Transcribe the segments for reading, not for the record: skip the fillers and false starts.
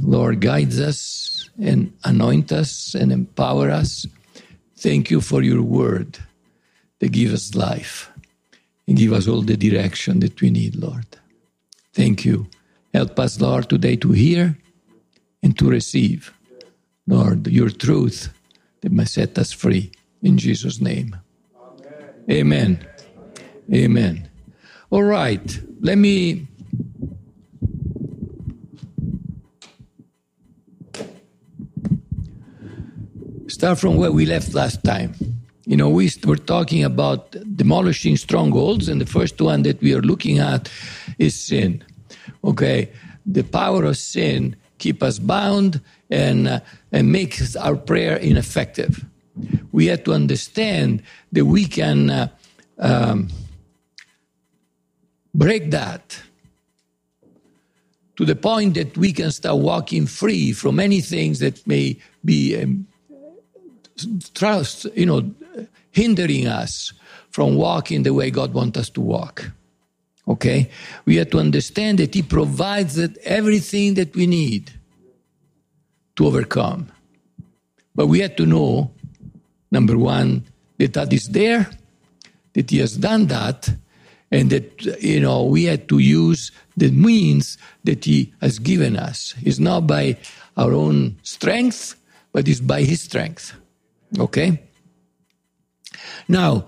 Lord, guides us and anoint us and empower us. Thank you for your word that gives us life and give us all the direction that we need, Lord. Thank you. Help us, Lord, today to hear and to receive, Lord, your truth that may set us free. In Jesus' name. Amen. Amen. All right. Let me start from where we left last time. We were talking about demolishing strongholds, and the first one that we are looking at is sin. Okay, the power of sin keep us bound and makes our prayer ineffective. We have to understand that we can break that to the point that we can start walking free from any things that may be hindering us from walking the way God wants us to walk. Okay? We have to understand that He provides everything that we need to overcome. But we have to know, number one, that is there, that He has done that, and that, we have to use the means that He has given us. It's not by our own strength, but it's by His strength. Okay? Now,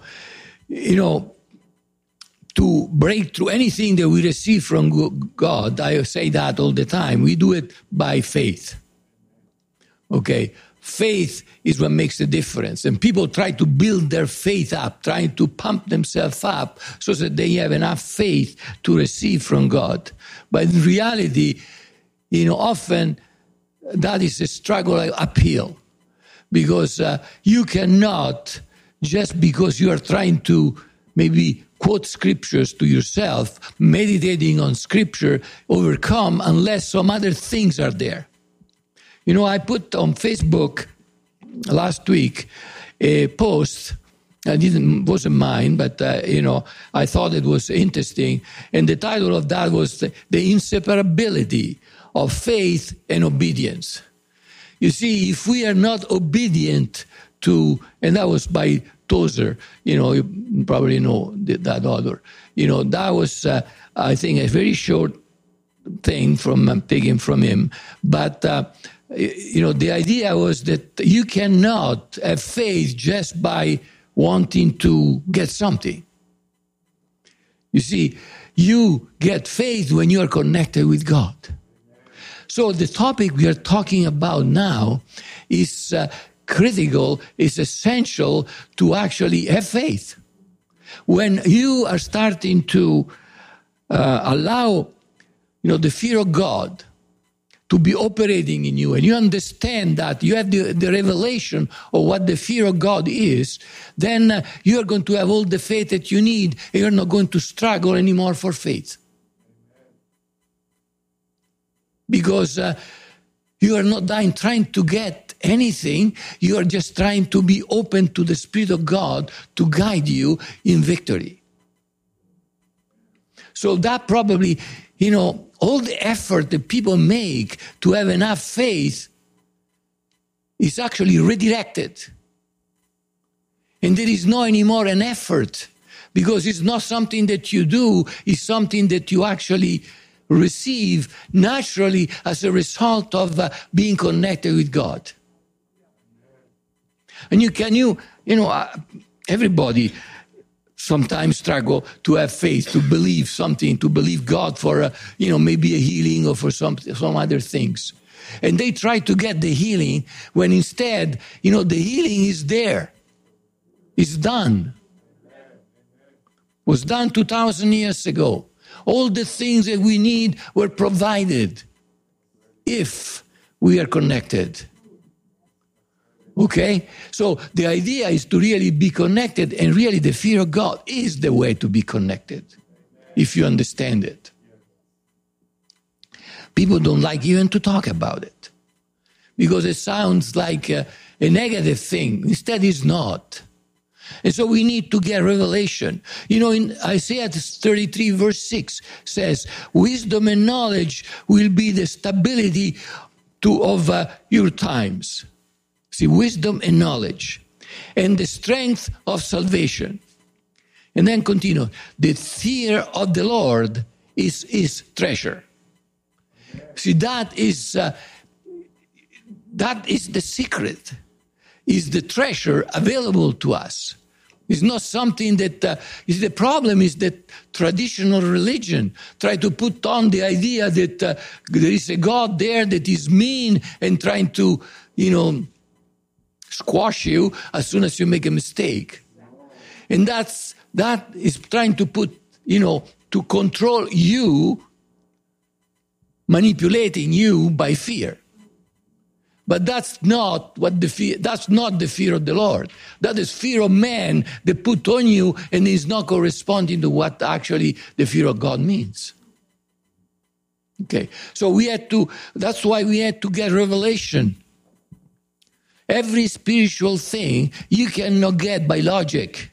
to break through anything that we receive from God, I say that all the time, we do it by faith. Okay? Faith is what makes the difference. And people try to build their faith up, trying to pump themselves up so that they have enough faith to receive from God. But in reality, often that is a struggle uphill. Because you cannot, just because you are trying to maybe quote scriptures to yourself, meditating on scripture, overcome unless some other things are there. I put on Facebook last week a post. Wasn't mine, but I thought it was interesting. And the title of that was the inseparability of faith and obedience. You see, if we are not obedient to, and that was by Tozer, you probably know that author. That was, I think, a very short thing taken from him. But, the idea was that you cannot have faith just by wanting to get something. You see, you get faith when you are connected with God. So the topic we are talking about now is critical, is essential to actually have faith. When you are starting to allow, the fear of God to be operating in you, and you understand that you have the revelation of what the fear of God is, then you are going to have all the faith that you need, and you're not going to struggle anymore for faith. Because you are not trying to get anything. You are just trying to be open to the Spirit of God to guide you in victory. So that probably, all the effort that people make to have enough faith is actually redirected. And there is no anymore an effort, because it's not something that you do, it's something that you actually receive naturally as a result of being connected with God. And everybody sometimes struggle to have faith, to believe something, to believe God for, maybe a healing or for some other things. And they try to get the healing when instead, the healing is there. It's done. It was done 2,000 years ago. All the things that we need were provided if we are connected. Okay? So the idea is to really be connected, and really the fear of God is the way to be connected, if you understand it. People don't like even to talk about it because it sounds like a negative thing. Instead, it's not. And so we need to get revelation. In Isaiah 33 verse 6 says, wisdom and knowledge will be the stability of your times. See, wisdom and knowledge, and the strength of salvation. And then continue. The fear of the Lord is treasure. See, that is the secret. Is the treasure available to us? It's not something that is the problem. Is that traditional religion try to put on the idea that there is a God there that is mean and trying to, squash you as soon as you make a mistake, and that is trying to put, to control you, manipulating you by fear. But that's not the fear of the Lord. That is fear of man that put on you and is not corresponding to what actually the fear of God means. Okay, so that's why we had to get revelation. Every spiritual thing you cannot get by logic,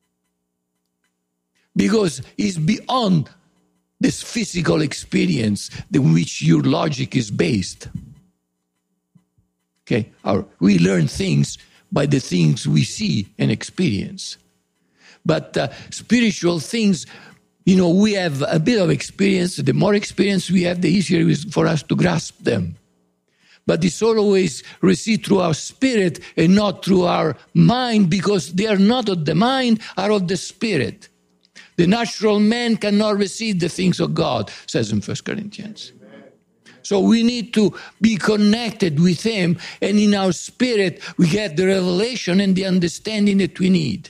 because it's beyond this physical experience in which your logic is based. Okay, we learn things by the things we see and experience. But spiritual things, we have a bit of experience. The more experience we have, the easier it is for us to grasp them. But it's always received through our spirit and not through our mind, because they are not of the mind, are of the spirit. The natural man cannot receive the things of God, says in 1 Corinthians. So we need to be connected with him, and in our spirit we get the revelation and the understanding that we need.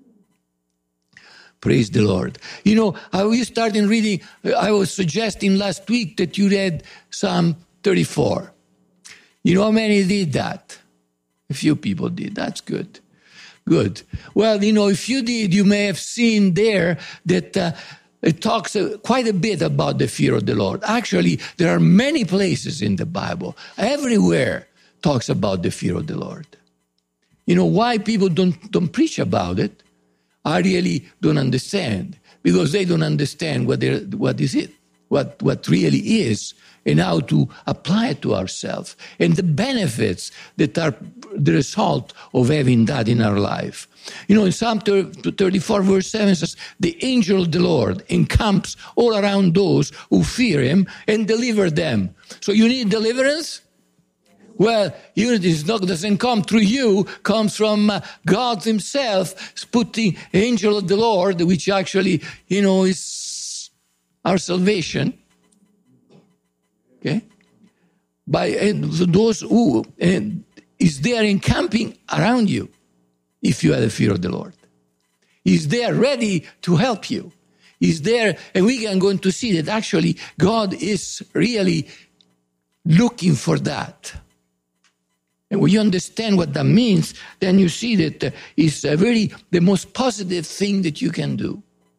Praise the Lord. We started reading, I was suggesting last week that you read Psalm 34. You know how many did that? A few people did. That's good. Good. Well, if you did, you may have seen there that it talks quite a bit about the fear of the Lord. Actually, there are many places in the Bible, everywhere talks about the fear of the Lord. Why people don't preach about it, I really don't understand, because they don't understand what really is, and how to apply it to ourselves, and the benefits that are the result of having that in our life. In Psalm 34, verse 7 says, the angel of the Lord encamps all around those who fear him and deliver them. So you need deliverance? Well, it doesn't come through you, comes from God himself, putting angel of the Lord, which actually, is our salvation. Okay? By those who is there encamping around you, if you have the fear of the Lord. He's there ready to help you. He's there, and we are going to see that actually God is really looking for that. And when you understand what that means, then you see that it's the most positive thing that you can do.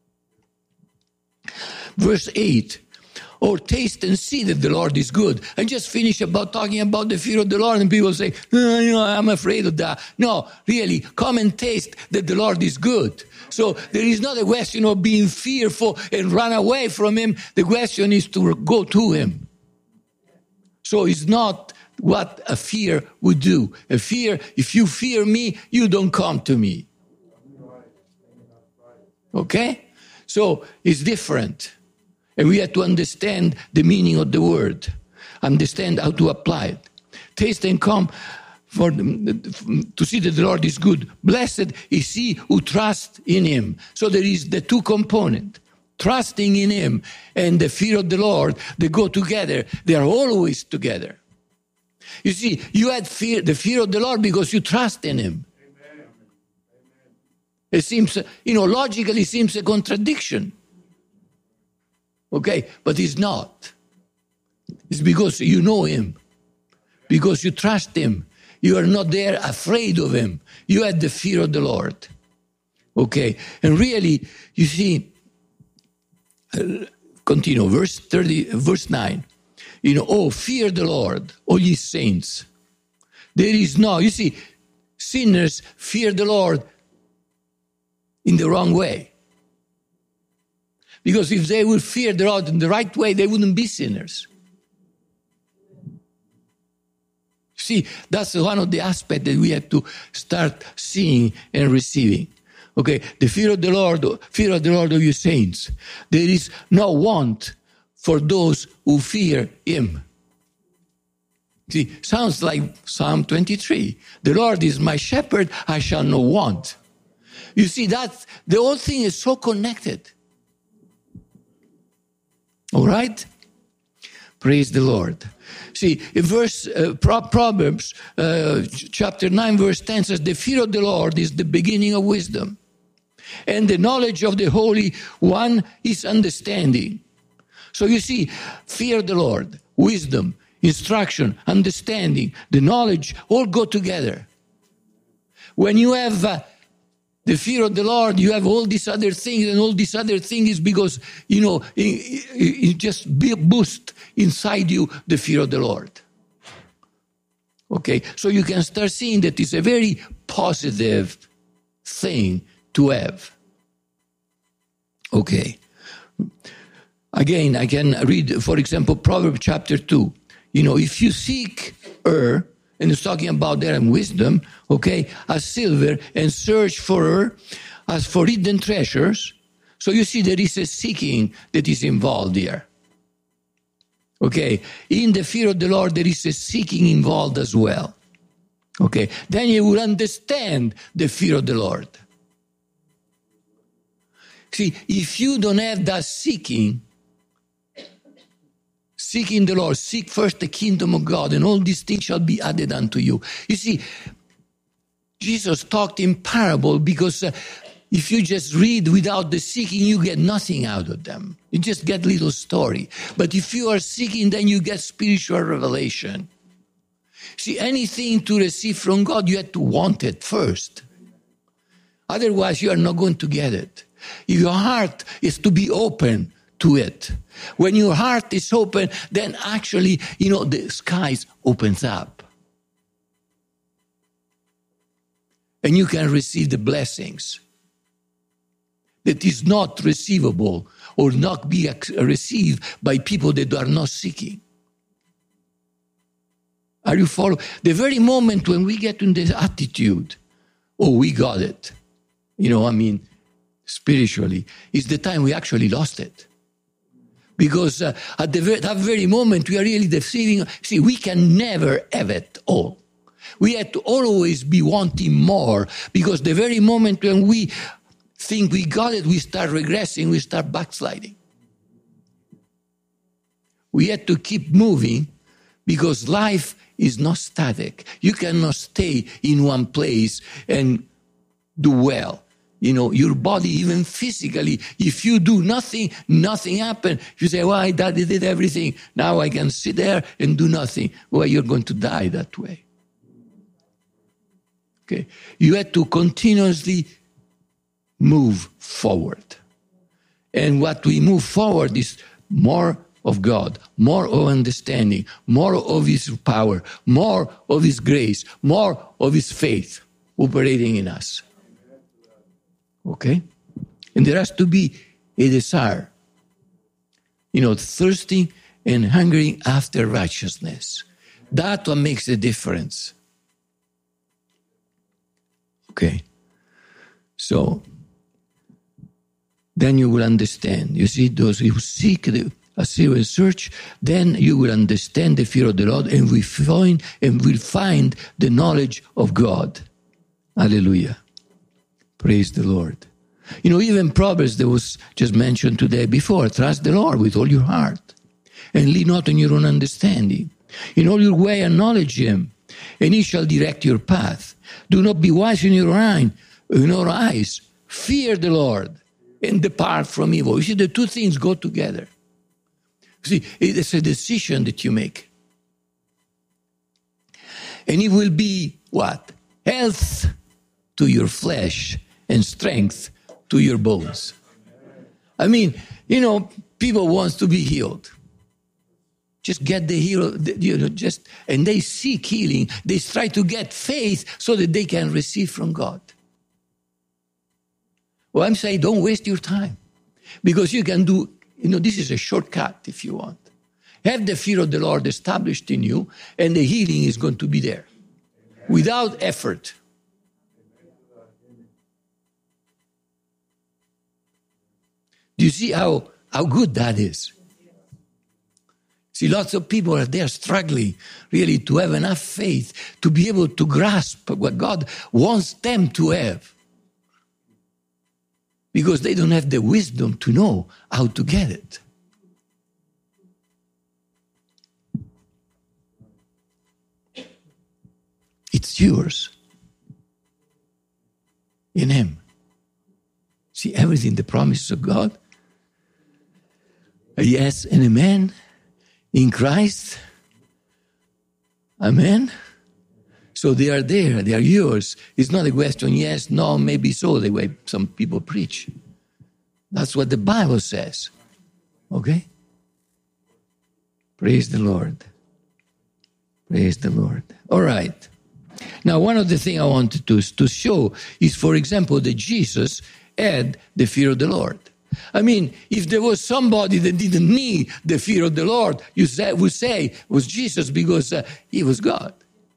Verse 8, or taste and see that the Lord is good. I just finished talking about the fear of the Lord, and people say, I'm afraid of that. No, really, come and taste that the Lord is good. So there is not a question of being fearful and run away from him. The question is to go to him. So it's not what a fear would do. A fear, if you fear me, you don't come to me. Okay? So it's different. And we have to understand the meaning of the word, understand how to apply it. Taste and come to see that the Lord is good. Blessed is he who trusts in him. So there is the two components, trusting in him and the fear of the Lord. They go together. They are always together. You see, you had the fear of the Lord because you trust in him. Amen. It seems, logically it seems a contradiction. Okay, but it's not. It's because you know him, because you trust him. You are not there afraid of him. You had the fear of the Lord. Okay, and really, you see, continue, verse 9. Fear the Lord, all ye saints. There is no, you see, sinners fear the Lord in the wrong way. Because if they would fear the Lord in the right way, they wouldn't be sinners. See, that's one of the aspects that we have to start seeing and receiving. Okay, the fear of the Lord of you saints. There is no want for those who fear him. See, sounds like Psalm 23. The Lord is my shepherd, I shall not want. You see, that the whole thing is so connected. All right? Praise the Lord. See, in Proverbs chapter 9, verse 10 says, the fear of the Lord is the beginning of wisdom, and the knowledge of the Holy One is understanding. So you see, fear of the Lord, wisdom, instruction, understanding, the knowledge, all go together. When you have the fear of the Lord, you have all these other things, and all these other things is because, it just boost inside you the fear of the Lord. Okay, so you can start seeing that it's a very positive thing to have. Okay. Again, I can read, for example, Proverbs chapter 2. If you seek her, and it's talking about there in wisdom, okay, as silver, and search for her as for hidden treasures. So you see there is a seeking that is involved here. Okay, in the fear of the Lord there is a seeking involved as well. Okay, then you will understand the fear of the Lord. See, if you don't have that seeking the Lord, seek first the kingdom of God, and all these things shall be added unto you. You see, Jesus talked in parable because if you just read without the seeking, you get nothing out of them. You just get little story. But if you are seeking, then you get spiritual revelation. See, anything to receive from God, you have to want it first. Otherwise, you are not going to get it. Your heart is to be open to it. When your heart is open, then actually, the skies opens up. And you can receive the blessings that is not receivable or not be received by people that are not seeking. Are you following? The very moment when we get in this attitude, we got it, spiritually, is the time we actually lost it. Because at that very moment, we are really deceiving. See, we can never have it all. We have to always be wanting more, because the very moment when we think we got it, we start regressing, we start backsliding. We have to keep moving, because life is not static. You cannot stay in one place and do well. Your body, even physically, if you do nothing happens. You say, well, Daddy did everything. Now I can sit there and do nothing. Well, you're going to die that way. Okay. You have to continuously move forward. And what we move forward is more of God, more of understanding, more of His power, more of His grace, more of His faith operating in us. Okay? And there has to be a desire, thirsting and hungering after righteousness. That's what makes the difference. Okay? So, then you will understand. You see, those who seek a search, then you will understand the fear of the Lord, and will find the knowledge of God. Hallelujah. Praise the Lord. Even Proverbs that was just mentioned today before, trust the Lord with all your heart, and lean not on your own understanding. In all your way acknowledge Him, and He shall direct your path. Do not be wise in your eyes. Fear the Lord, and depart from evil. You see, the two things go together. See, it's a decision that you make. And it will be what? Health to your flesh and strength to your bones. I mean, people want to be healed. Just get the heal, and they seek healing. They try to get faith so that they can receive from God. Well, I'm saying don't waste your time, because you can do, this is a shortcut if you want. Have the fear of the Lord established in you, and the healing is going to be there without effort. Do you see how good that is? See, lots of people are there struggling really to have enough faith to be able to grasp what God wants them to have, because they don't have the wisdom to know how to get it. It's yours in Him. See, everything, the promises of God, a yes and amen in Christ. Amen. So they are there, they are yours. It's not a question, yes, no, maybe so, the way some people preach. That's what the Bible says. Okay? Praise the Lord. Praise the Lord. All right. Now, one of the things I wanted to show is, for example, that Jesus had the fear of the Lord. I mean, if there was somebody that didn't need the fear of the Lord, would say was Jesus, because He was God.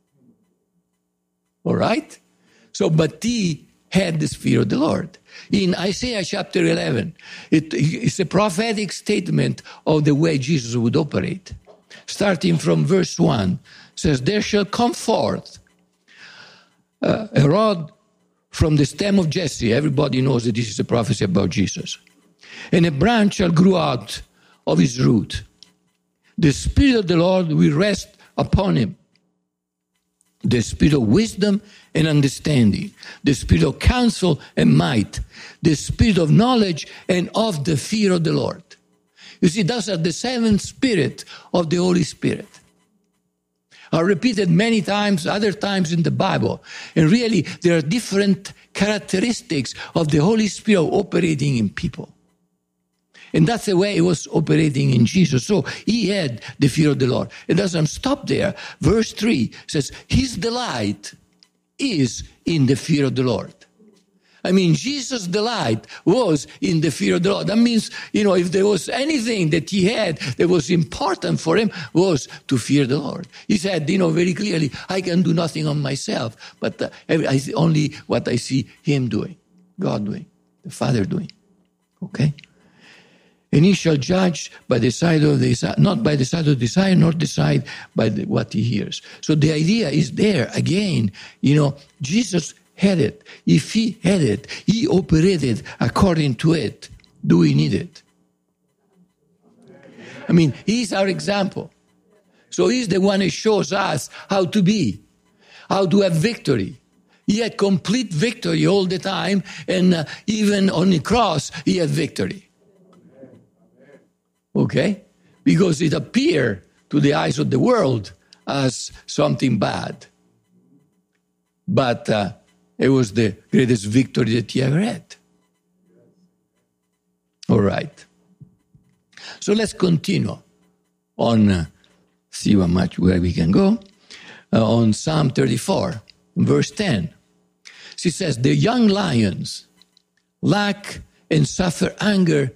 All right? So, but He had this fear of the Lord. In Isaiah chapter 11, it's a prophetic statement of the way Jesus would operate. Starting from verse 1, says, "There shall come forth a rod from the stem of Jesse." Everybody knows that this is a prophecy about Jesus. "And a branch shall grow out of his root. The Spirit of the Lord will rest upon him. The Spirit of wisdom and understanding, the Spirit of counsel and might, the Spirit of knowledge and of the fear of the Lord." You see, those are the 7 spirits of the Holy Spirit. Are repeated many times, other times in the Bible. And really, there are different characteristics of the Holy Spirit operating in people. And that's the way He was operating in Jesus. So He had the fear of the Lord. It doesn't stop there. Verse 3 says, His delight is in the fear of the Lord. I mean, Jesus' delight was in the fear of the Lord. That means, if there was anything that He had that was important for Him, was to fear the Lord. He said, very clearly, I can do nothing on myself, but only what I see Him doing, God doing, the Father doing. Okay? "And He shall judge by the side of the, not by the side of desire, nor decide by what He hears." So the idea is there again. Jesus had it. If He had it, He operated according to it. Do we need it? I mean, He's our example. So He's the one who shows us how to be, how to have victory. He had complete victory all the time, and even on the cross, He had victory. Okay? Because it appeared to the eyes of the world as something bad. But it was the greatest victory that He ever had. All right. So let's continue on, see where we can go. On Psalm 34, verse 10. She says, "The young lions lack and suffer hunger,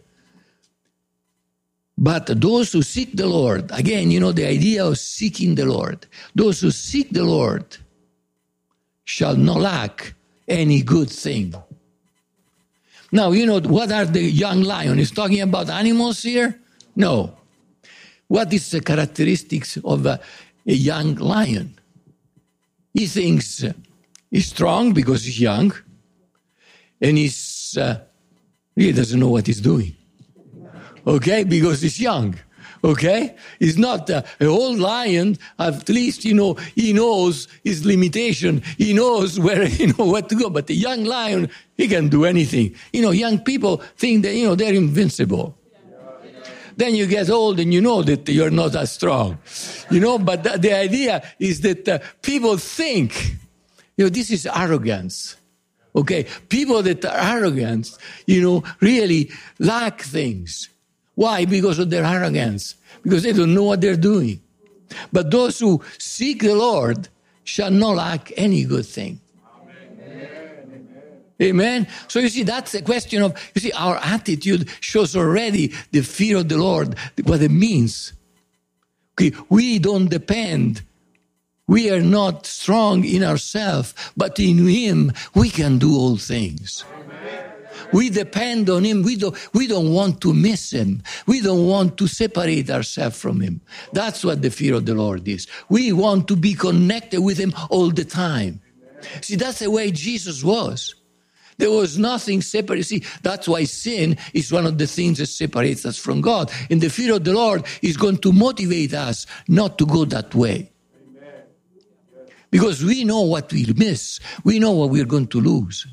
but those who seek the Lord," again, the idea of seeking the Lord, "those who seek the Lord shall not lack any good thing." Now, what are the young lions? Is talking about animals here? No. What is the characteristics of a young lion? He thinks he's strong because he's young, and he doesn't know what he's doing. Okay, because he's young. Okay, he's not an old lion. At least he knows his limitation. He knows where what to go. But the young lion, he can do anything. Young people think that they're invincible. Then you get old and you know that you're not as strong. But the idea is that people think, this is arrogance. Okay, people that are arrogant, really lack things. Why? Because of their arrogance. Because they don't know what they're doing. But those who seek the Lord shall not lack any good thing. Amen. Amen. So you see, that's a question of, our attitude shows already the fear of the Lord, what it means. Okay? We don't depend. We are not strong in ourselves, but in Him we can do all things. We depend on Him. We don't want to miss Him. We don't want to separate ourselves from Him. That's what the fear of the Lord is. We want to be connected with Him all the time. See, that's the way Jesus was. There was nothing separate. See, that's why sin is one of the things that separates us from God. And the fear of the Lord is going to motivate us not to go that way. Because we know what we'll miss. We know what we're going to lose.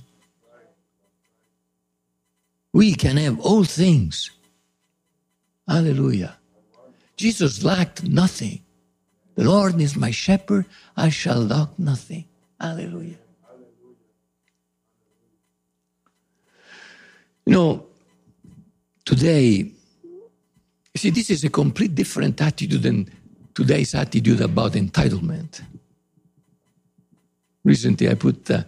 We can have all things. Hallelujah. Jesus lacked nothing. The Lord is my shepherd. I shall lack nothing. Hallelujah. You know, today, see, this is a complete different attitude than today's attitude about entitlement. Recently, I put a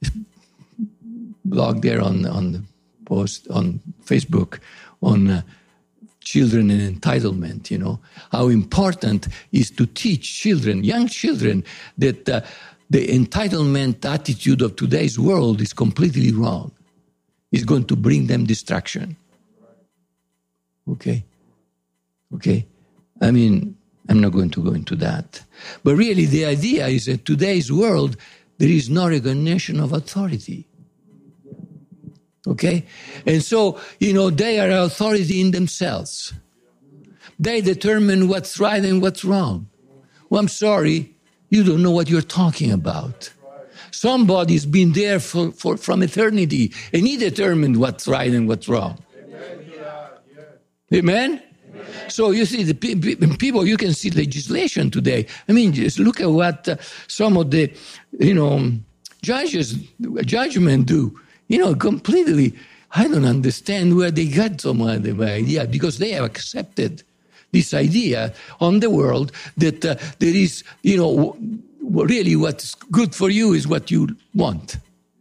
blog there on the post on Facebook on children and entitlement, you know, how important is to teach children, young children, that the entitlement attitude of today's world is completely wrong. It's going to bring them distraction. Okay? I mean, I'm not going to go into that. But really, the idea is that today's world, there is no recognition of authority. Okay? And so, you know, they are authority in themselves. They determine what's right and what's wrong. Well, I'm sorry, you don't know what you're talking about. Somebody's been there from eternity, and he determined what's right and what's wrong. Amen? So you see, the people, you can see legislation today. I mean, just look at what some of the, you know, judgment do. You know, completely, I don't understand where they got some of the idea, because they have accepted this idea on the world that there is, you know, really what's good for you is what you want.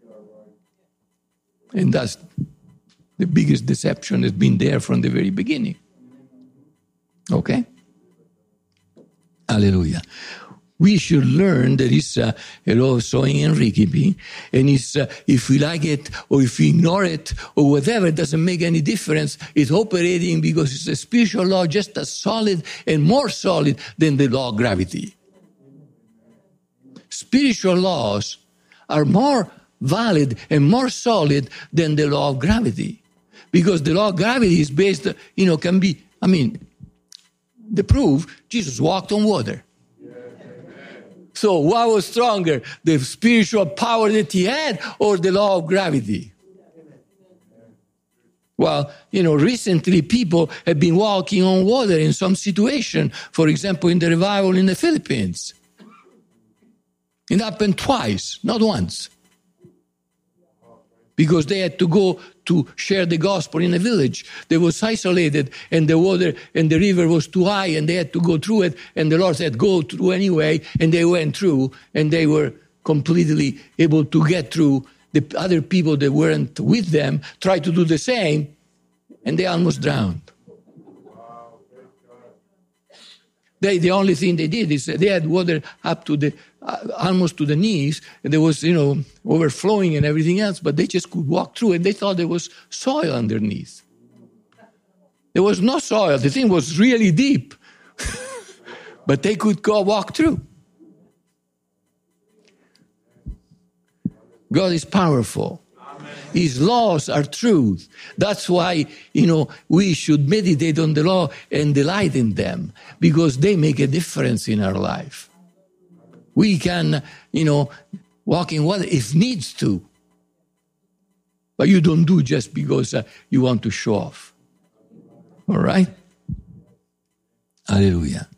And that's the biggest deception that's been there from the very beginning. Okay? Hallelujah. We should learn that it's a law of sowing and reaping, and it's, if we like it or if we ignore it or whatever, it doesn't make any difference. It's operating because it's a spiritual law just as solid and more solid than the law of gravity. Spiritual laws are more valid and more solid than the law of gravity, because the law of gravity is based, you know, can be, I mean, the proof, Jesus walked on water. So what was stronger, the spiritual power that he had or the law of gravity? Well, you know, recently people have been walking on water in some situation. For example, in the revival in the Philippines. It happened twice, not once. Because they had to go to share the gospel in a village. They was isolated, and the water and the river was too high, and they had to go through it, and the Lord said, go through anyway, and they went through, and they were completely able to get through. The other people that weren't with them tried to do the same, and they almost drowned. The only thing they did is they had water up to the almost to the knees, and there was, you know, overflowing and everything else, but they just could walk through, and they thought there was soil underneath. There was no soil. The thing was really deep, but they could go walk through. God is powerful. His laws are truth. That's why, you know, we should meditate on the law and delight in them, because they make a difference in our life. We can, you know, walk in water if needs to. But you don't do just because you want to show off. All right? Hallelujah.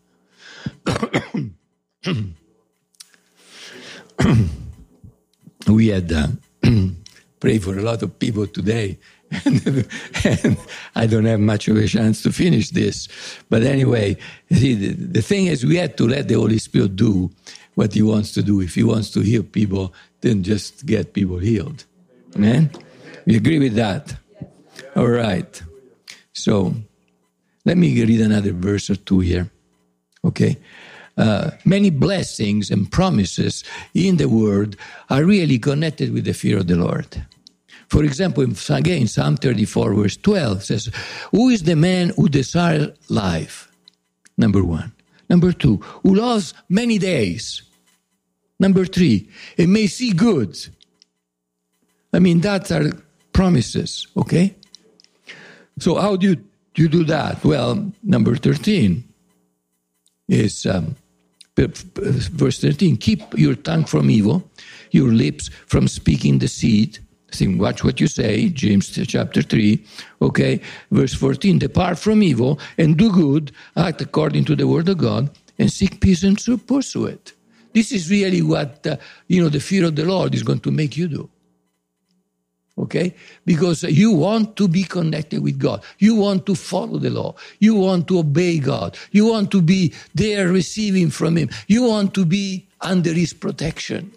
We had prayed for a lot of people today. And I don't have much of a chance to finish this. But anyway, see, the thing is, we had to let the Holy Spirit do what he wants to do. If he wants to heal people, then just get people healed. Amen? We agree with that? All right. So, let me read another verse or two here. Okay? Many blessings and promises in the Word are really connected with the fear of the Lord. For example, again, Psalm 34, verse 12 says, who is the man who desires life? Number one. Number two, who loves many days. Number three, and may see good. I mean, that are promises, okay? So how do you do that? Well, number 13 is, verse 13, keep your tongue from evil, your lips from speaking deceit. Watch what you say, James chapter 3, okay? Verse 14, depart from evil and do good, act according to the word of God, and seek peace and pursue it. This is really what, the fear of the Lord is going to make you do. Okay? Because you want to be connected with God. You want to follow the law. You want to obey God. You want to be there receiving from Him. You want to be under His protection.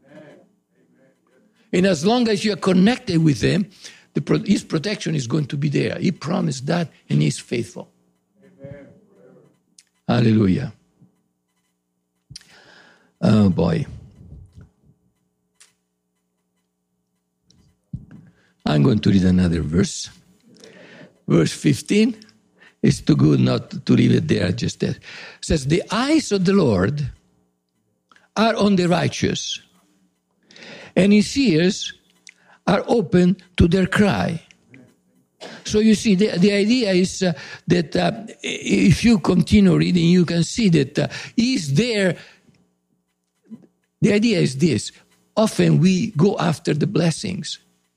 And as long as you are connected with Him, His protection is going to be there. He promised that, and He's faithful. Amen. Hallelujah. Oh, boy. I'm going to read another verse. Verse 15. It's too good not to leave it there, just there. It says, the eyes of the Lord are on the righteous, and His ears are open to their cry. So you see, the idea is that if you continue reading, you can see that He's there. The idea is this. Often we go after the blessings.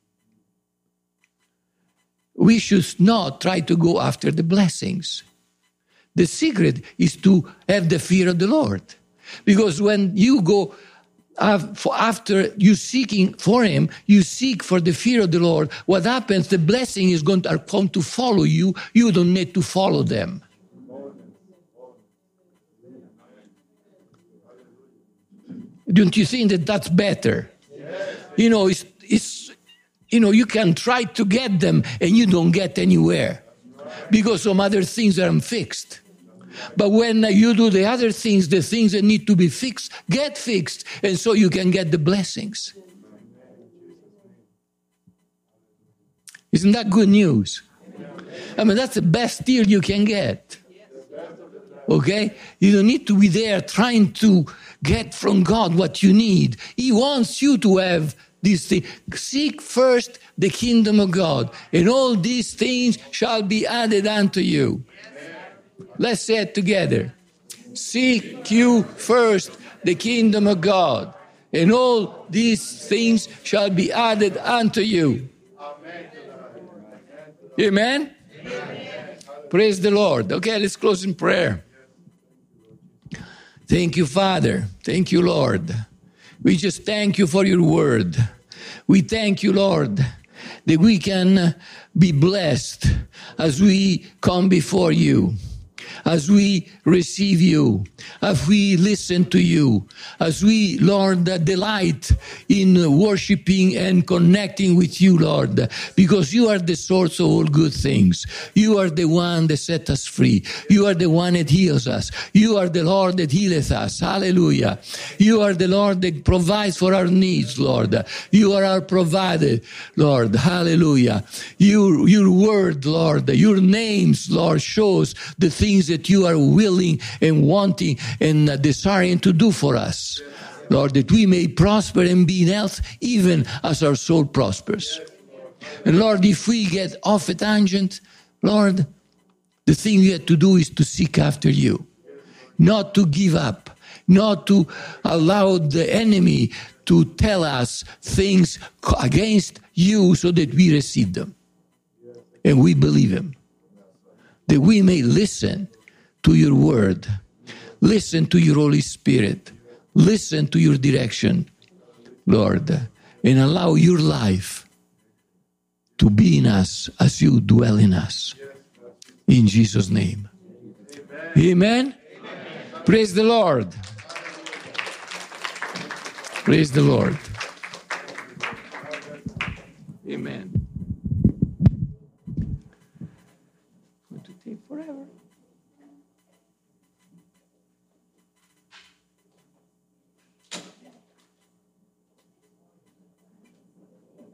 We should not try to go after the blessings. The secret is to have the fear of the Lord. Because when you go after you seeking for Him, you seek for the fear of the Lord, what happens, the blessing is going to come to follow you. You don't need to follow them. Don't you think that that's better? It's you can try to get them and you don't get anywhere because some other things are unfixed. But when you do the other things, the things that need to be fixed, get fixed, and so you can get the blessings. Isn't that good news? I mean, that's the best deal you can get. Okay? You don't need to be there trying to get from God what you need. He wants you to have these things. Seek first the kingdom of God, and all these things shall be added unto you. Let's say it together. Seek you first the kingdom of God, and all these things shall be added unto you. Amen? Amen. Praise the Lord. Okay, let's close in prayer. Thank you, Father. Thank you, Lord. We just thank you for your word. We thank you, Lord, that we can be blessed as we come before you, as we receive you, as we listen to you, as we, Lord, delight in worshiping and connecting with you, Lord, because you are the source of all good things. You are the one that set us free. You are the one that heals us. You are the Lord that healeth us. Hallelujah. You are the Lord that provides for our needs, Lord. You are our provider, Lord. Hallelujah. Your word, Lord, your names, Lord, shows the things that you are willing and wanting and desiring to do for us. Lord, that we may prosper and be in health even as our soul prospers. And Lord, if we get off a tangent, Lord, the thing we have to do is to seek after you, not to give up, not to allow the enemy to tell us things against you so that we receive them and we believe him, that we may listen to your word, listen to your Holy Spirit, listen to your direction, Lord, and allow your life to be in us as you dwell in us. In Jesus' name. Amen. Praise the Lord. Praise the Lord.